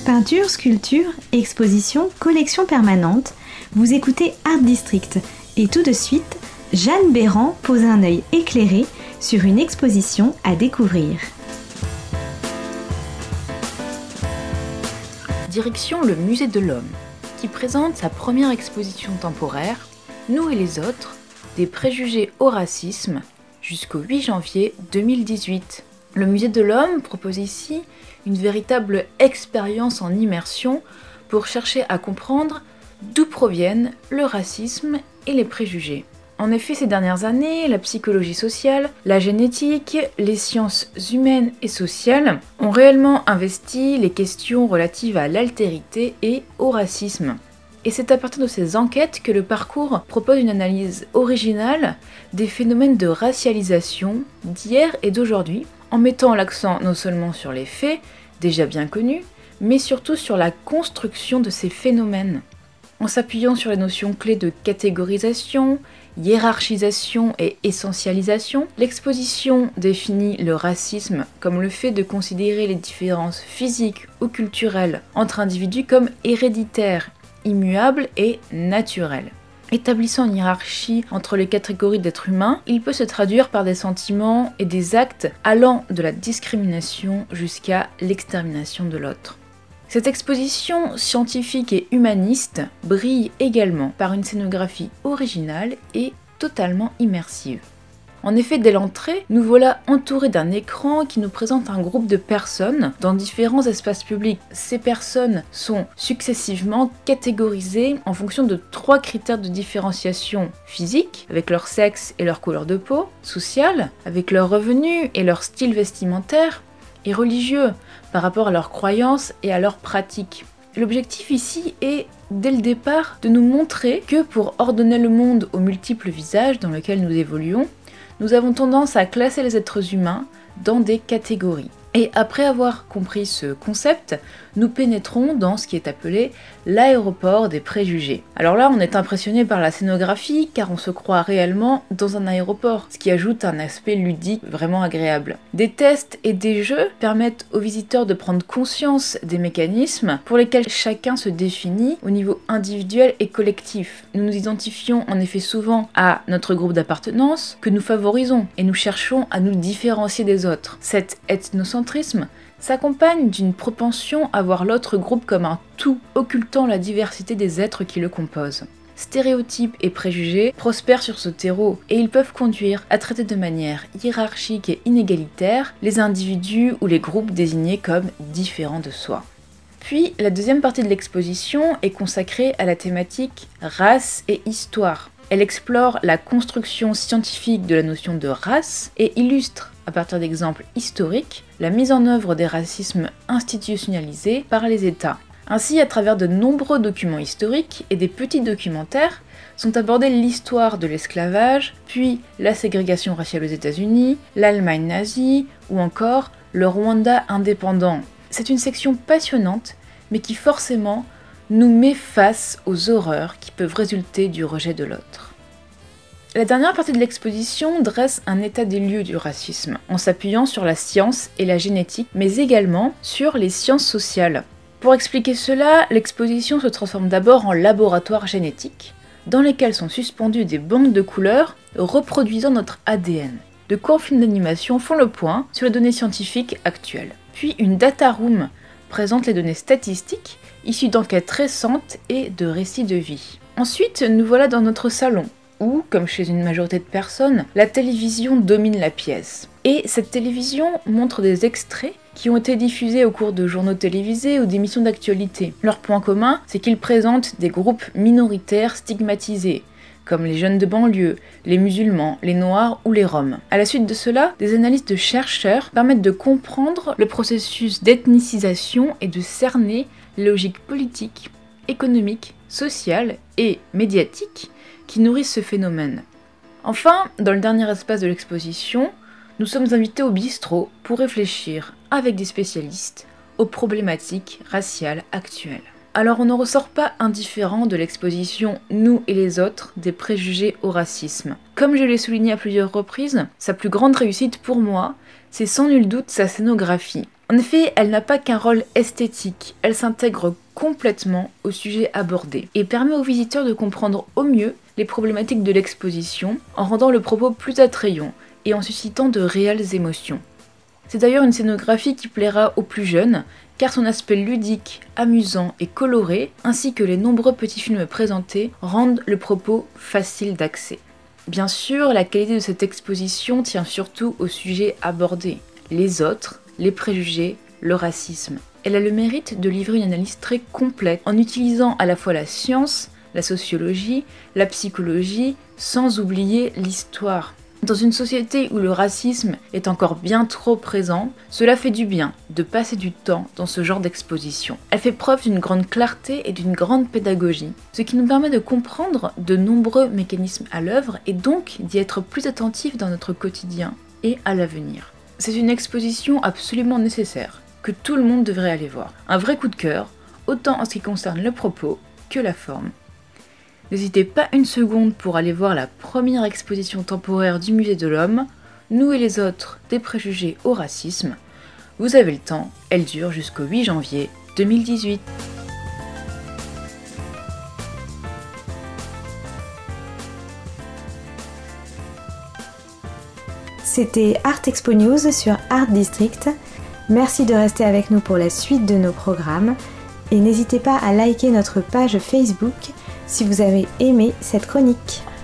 Peinture, sculpture, exposition, collection permanente, vous écoutez Art District et tout de suite, Jeanne Béran pose un œil éclairé sur une exposition à découvrir. Direction le Musée de l'Homme, qui présente sa première exposition temporaire, Nous et les autres, des préjugés au racisme, jusqu'au 8 janvier 2018. Le Musée de l'Homme propose ici une véritable expérience en immersion pour chercher à comprendre d'où proviennent le racisme et les préjugés. En effet, ces dernières années, la psychologie sociale, la génétique, les sciences humaines et sociales ont réellement investi les questions relatives à l'altérité et au racisme. Et c'est à partir de ces enquêtes que le parcours propose une analyse originale des phénomènes de racialisation d'hier et d'aujourd'hui, en mettant l'accent non seulement sur les faits, déjà bien connus, mais surtout sur la construction de ces phénomènes. En s'appuyant sur les notions clés de catégorisation, hiérarchisation et essentialisation, l'exposition définit le racisme comme le fait de considérer les différences physiques ou culturelles entre individus comme héréditaires, immuables et naturelles. Établissant une hiérarchie entre les catégories d'êtres humains, il peut se traduire par des sentiments et des actes allant de la discrimination jusqu'à l'extermination de l'autre. Cette exposition scientifique et humaniste brille également par une scénographie originale et totalement immersive. En effet, dès l'entrée, nous voilà entourés d'un écran qui nous présente un groupe de personnes dans différents espaces publics. Ces personnes sont successivement catégorisées en fonction de 3 critères de différenciation: physique, avec leur sexe et leur couleur de peau; social, avec leurs revenus et leur style vestimentaire; et religieux, par rapport à leurs croyances et à leurs pratiques. L'objectif ici est, dès le départ, de nous montrer que pour ordonner le monde aux multiples visages dans lesquels nous évoluons, nous avons tendance à classer les êtres humains dans des catégories. Et après avoir compris ce concept, nous pénétrons dans ce qui est appelé l'aéroport des préjugés. Alors là, on est impressionné par la scénographie car on se croit réellement dans un aéroport, ce qui ajoute un aspect ludique vraiment agréable. Des tests et des jeux permettent aux visiteurs de prendre conscience des mécanismes pour lesquels chacun se définit au niveau individuel et collectif. Nous nous identifions en effet souvent à notre groupe d'appartenance que nous favorisons et nous cherchons à nous différencier des autres. Cet ethnocentrisme s'accompagne d'une propension à voir l'autre groupe comme un tout, occultant la diversité des êtres qui le composent. Stéréotypes et préjugés prospèrent sur ce terreau et ils peuvent conduire à traiter de manière hiérarchique et inégalitaire les individus ou les groupes désignés comme différents de soi. Puis, la deuxième partie de l'exposition est consacrée à la thématique race et histoire. Elle explore la construction scientifique de la notion de race et illustre, à partir d'exemples historiques, la mise en œuvre des racismes institutionnalisés par les États. Ainsi, à travers de nombreux documents historiques et des petits documentaires, sont abordées l'histoire de l'esclavage, puis la ségrégation raciale aux États-Unis, l'Allemagne nazie ou encore le Rwanda indépendant. C'est une section passionnante, mais qui forcément nous met face aux horreurs qui peuvent résulter du rejet de l'autre. La dernière partie de l'exposition dresse un état des lieux du racisme, en s'appuyant sur la science et la génétique, mais également sur les sciences sociales. Pour expliquer cela, l'exposition se transforme d'abord en laboratoire génétique, dans lesquels sont suspendues des banques de couleurs reproduisant notre ADN. De courts films d'animation font le point sur les données scientifiques actuelles. Puis une data room présente les données statistiques issues d'enquêtes récentes et de récits de vie. Ensuite, nous voilà dans notre salon, où, comme chez une majorité de personnes, la télévision domine la pièce. Et cette télévision montre des extraits qui ont été diffusés au cours de journaux télévisés ou d'émissions d'actualité. Leur point commun, c'est qu'ils présentent des groupes minoritaires stigmatisés, comme les jeunes de banlieue, les musulmans, les noirs ou les roms. À la suite de cela, des analyses de chercheurs permettent de comprendre le processus d'ethnicisation et de cerner les logiques politiques, économiques, sociales et médiatiques qui nourrissent ce phénomène. Enfin, dans le dernier espace de l'exposition, nous sommes invités au bistrot pour réfléchir, avec des spécialistes, aux problématiques raciales actuelles. Alors on ne ressort pas indifférent de l'exposition Nous et les autres, des préjugés au racisme. Comme je l'ai souligné à plusieurs reprises, sa plus grande réussite pour moi, c'est sans nul doute sa scénographie. En effet, elle n'a pas qu'un rôle esthétique, elle s'intègre complètement au sujet abordé et permet aux visiteurs de comprendre au mieux les problématiques de l'exposition en rendant le propos plus attrayant et en suscitant de réelles émotions. C'est d'ailleurs une scénographie qui plaira aux plus jeunes, car son aspect ludique, amusant et coloré, ainsi que les nombreux petits films présentés, rendent le propos facile d'accès. Bien sûr, la qualité de cette exposition tient surtout au sujet abordé, les autres, les préjugés, le racisme. Elle a le mérite de livrer une analyse très complète en utilisant à la fois la science, la sociologie, la psychologie, sans oublier l'histoire. Dans une société où le racisme est encore bien trop présent, cela fait du bien de passer du temps dans ce genre d'exposition. Elle fait preuve d'une grande clarté et d'une grande pédagogie, ce qui nous permet de comprendre de nombreux mécanismes à l'œuvre et donc d'y être plus attentifs dans notre quotidien et à l'avenir. C'est une exposition absolument nécessaire, que tout le monde devrait aller voir. Un vrai coup de cœur, autant en ce qui concerne le propos que la forme. N'hésitez pas une seconde pour aller voir la première exposition temporaire du Musée de l'Homme, Nous et les autres, des préjugés au racisme. Vous avez le temps, elle dure jusqu'au 8 janvier 2018. C'était Art Expo News sur Art District. Merci de rester avec nous pour la suite de nos programmes et n'hésitez pas à liker notre page Facebook si vous avez aimé cette chronique.